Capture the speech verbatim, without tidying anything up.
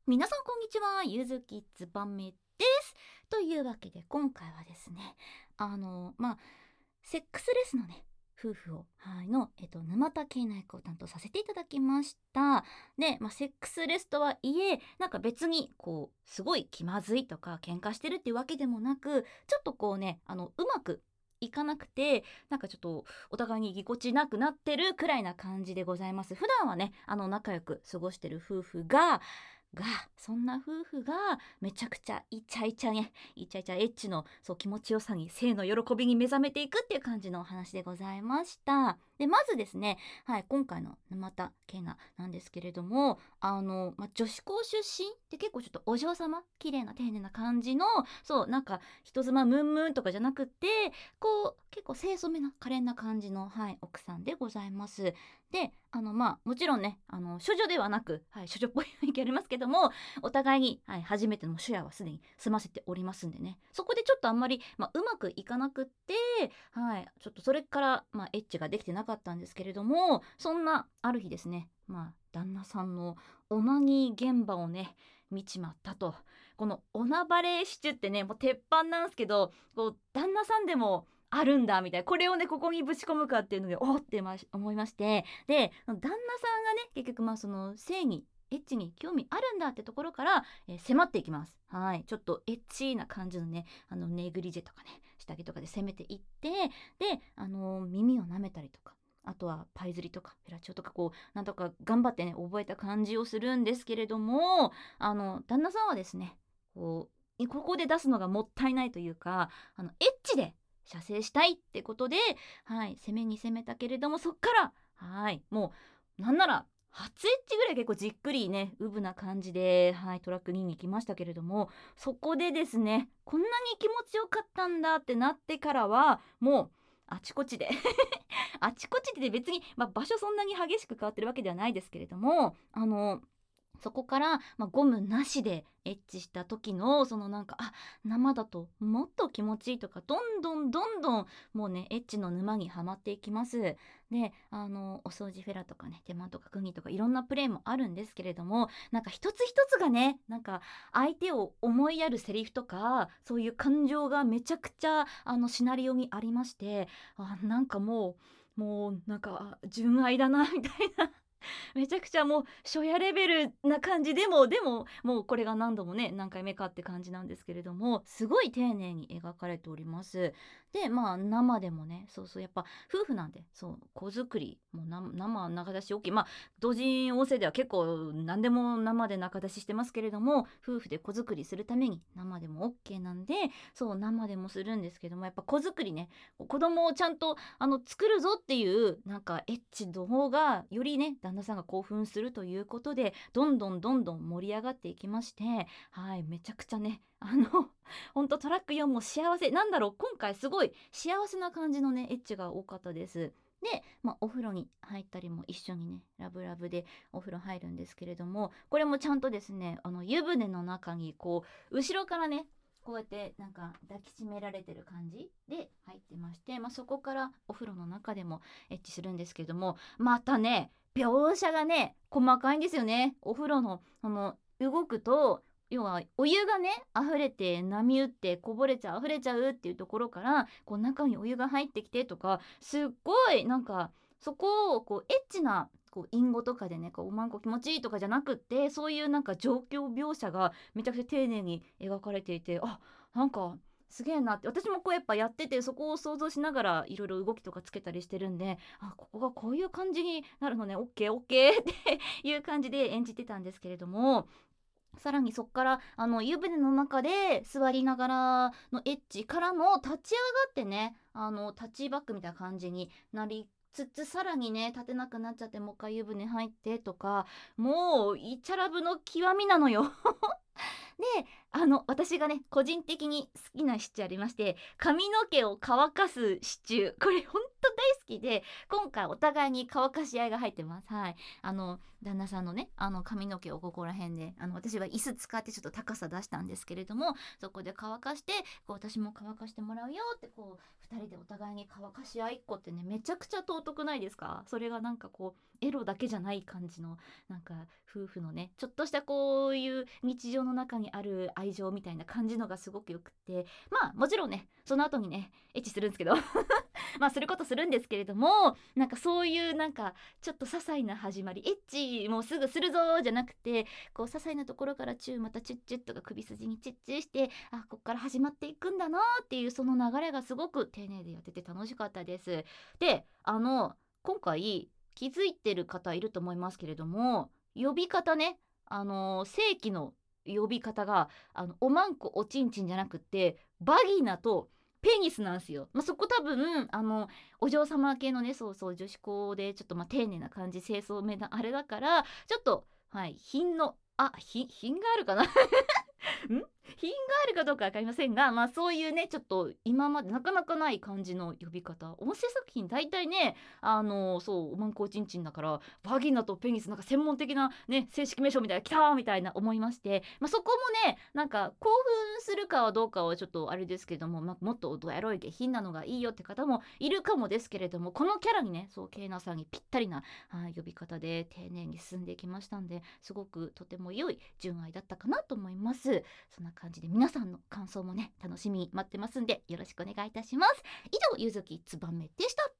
皆さんこんにちは、ゆずきつばめです。というわけで今回はですね、あのまあセックスレスのね夫婦をはいの、えっと、沼田圭内役を担当させていただきました。で、まあ、セックスレスとはいえなんか別にこうすごい気まずいとか喧嘩してるっていうわけでもなく、ちょっとこうねあのうまくいかなくて、なんかちょっとお互いにぎこちなくなってるくらいな感じでございます。普段はねあの仲良く過ごしてる夫婦ががそんな夫婦がめちゃくちゃイチャイチャねイチャイチャエッチのそう気持ちよさに性の喜びに目覚めていくっていう感じのお話でございました。でまずですね、はい、今回の沼田圭奈なんですけれども、あの、ま、女子校出身で結構ちょっとお嬢様綺麗な丁寧な感じの、そうなんか人妻ムンムンとかじゃなくってこう結構清楚めな可憐な感じの、はい、奥さんでございます。であのまあもちろんねあの処女ではなく、はい、処女っぽい雰囲気ありますけども、お互いに、はい、初めての初夜はすでに済ませておりますんでね、そこでちょっとあんまり、まあ、うまくいかなくって、はい、ちょっとそれから、まあ、エッチができてなかったんですけれども、そんなある日ですね、まあ旦那さんのオナニー現場をね見ちまったと。このオナバレーシチュってねもう鉄板なんですけど、こう旦那さんでもあるんだみたいな、これをねここにぶち込むかっていうのでおってま思いまして、で旦那さんがね結局まあその性にエッチに興味あるんだってところから、えー迫っていきます。はい、ちょっとエッチな感じのねあのネグリジェとかね下着とかで攻めていって、であのー耳を舐めたりとか、あとはパイ釣りとかフェラチオとかこうなんとか頑張ってね覚えた感じをするんですけれども、あの旦那さんはですねこうここで出すのがもったいないというか、あのエッチで射精したいってことで、はい、攻めに攻めたけれども、そっからはいもうなんなら初エッチぐらい結構じっくりねウブな感じで、はい、トラックにに行きましたけれども、そこでですねこんなに気持ちよかったんだってなってからはもうあちこちであちこちで別に、まあ、場所そんなに激しく変わってるわけではないですけれども、あのそこから、まあ、ゴムなしでエッチした時のそのなんかあ生だともっと気持ちいいとか、どんどんどんどんもうねエッチの沼にはまっていきます。であのお掃除フェラとかね手間とか釘とかいろんなプレイもあるんですけれども、なんか一つ一つがねなんか相手を思いやるセリフとかそういう感情がめちゃくちゃあのシナリオにありまして、あなんかもうもうなんか純愛だなみたいなめちゃくちゃもう初夜レベルな感じでもでももうこれが何度もね何回目かって感じなんですけれども、すごい丁寧に描かれております。でまあ生でもねそうそうやっぱ夫婦なんでそう子作りもうな生中出し OK、 まあ同人音声では結構何でも生で中出ししてますけれども、夫婦で子作りするために生でも OK なんでそう生でもするんですけども、やっぱ子作りね子供をちゃんとあの作るぞっていうなんかエッチの方がよりね旦那さんが興奮するということでどんどんどんどん盛り上がっていきまして、はいめちゃくちゃねあのほんとトラックよんも幸せなんだろう、今回すごい幸せな感じのねエッチが多かったです。で、まあ、お風呂に入ったりも一緒にねラブラブでお風呂入るんですけれども、これもちゃんとですねあの湯船の中にこう後ろからねこうやってなんか抱きしめられてる感じで入ってまして、まあ、そこからお風呂の中でもエッチするんですけども、またね描写がね細かいんですよね。お風呂のあの動くと要はお湯がね溢れて波打ってこぼれちゃう溢れちゃうっていうところからこう中にお湯が入ってきてとか、すっごいなんかそこをこうエッチなこう隠語とかでねこうおまんこ気持ちいいとかじゃなくって、そういうなんか状況描写がめちゃくちゃ丁寧に描かれていて、あなんかすげえなって、私もこうやっぱやっててそこを想像しながらいろいろ動きとかつけたりしてるんで、あここがこういう感じになるのねオッケーオッケーっていう感じで演じてたんですけれども、さらにそっからあの湯船の中で座りながらのエッチからの立ち上がってねあのタッチバックみたいな感じになりつつ、さらにね立てなくなっちゃってもう一回湯船入ってとか、もうイチャラブの極みなのよであの私がね個人的に好きなシチューありまして、髪の毛を乾かすシチュー、これほんと大好きで、今回お互いに乾かし合いが入ってます。はい、あの旦那さんのねあの髪の毛をここら辺で、あの私は椅子使ってちょっと高さ出したんですけれども、そこで乾かして、こう私も乾かしてもらうよってこうふたりでお互いに乾かし合いっこってね、めちゃくちゃ尊くないですか？それがなんかこうエロだけじゃない感じの、なんか夫婦のねちょっとしたこういう日常の中にある愛情みたいな感じのがすごくよくって、まあもちろんねその後にねエッチするんですけどまあすることするんですけれども、なんかそういうなんかちょっと些細な始まり、エッチもうすぐするぞじゃなくて、こう些細なところからチュー、またチュッチュッとか首筋にチュッチュして、あこっから始まっていくんだなっていうその流れがすごく丁寧でやってて楽しかったです。で、あの今回気づいてる方いると思いますけれども、呼び方ね、あの正規の呼び方があのおまんこおちんちんじゃなくってバギナとペニスなんですよ。まあ、そこ多分あのお嬢様系のね、そうそう女子校でちょっとまあ丁寧な感じ、清掃めなあれだから、ちょっとはい品のあ品品があるかなん品があるかどうか分かりませんが、まあそういうねちょっと今までなかなかない感じの呼び方、音声作品大体ねあのそうおまんこおちんちんだからバギナとペニスなんか専門的なね正式名称みたいな来たーみたいな思いまして、まあ、そこもねなんか興奮するかはどうかはちょっとあれですけども、まあ、もっとどエロい下品なのがいいよって方もいるかもですけれども、このキャラにねそうケイナさんにぴったりな、はい、呼び方で丁寧に進んできましたんで、すごくとても良い純愛だったかなと思います。そんな感じで皆さんの感想もね楽しみに待ってますんでよろしくお願いいたします。以上ゆずきつばめでした。